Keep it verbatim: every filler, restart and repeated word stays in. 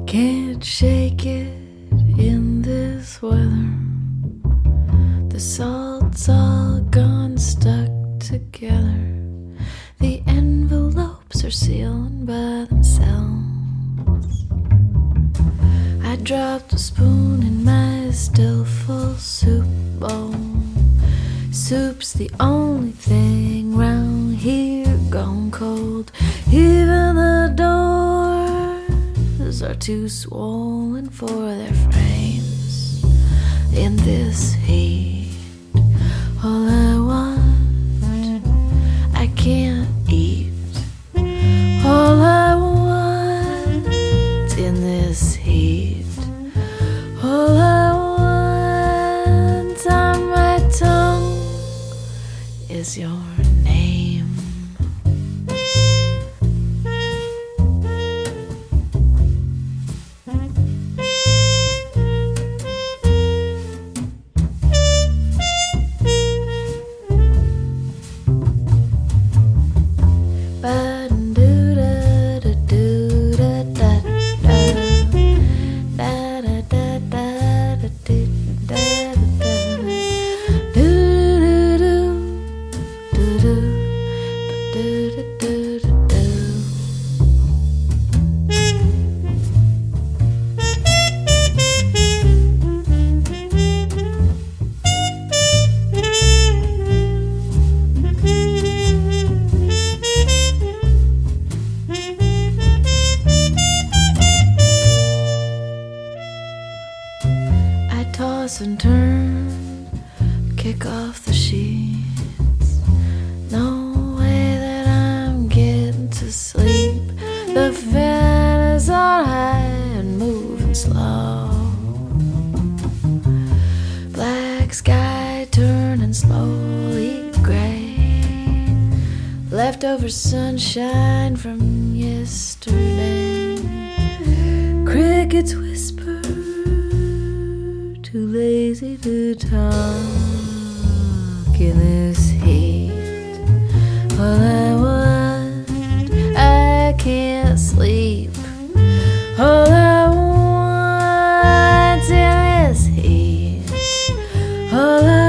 Can't shake it in this weather. The salt's all gone stuck together. The envelopes are sealed by themselves. I dropped a spoon in my still full soup bowl. Soup's the only thing round here gone cold. Even the doors are too swollen for their frames. In this heat, all I want, I can't eat. All I want in this heat, all I want on my tongue is your name. Toss and turn, kick off the sheets. No way that I'm getting to sleep. The fan is on high and moving slow. Black sky turning slowly gray. Leftover sunshine from yesterday. Crickets whisper, too lazy to talk in this heat. All I want, I can't sleep. All I want in this heat, all I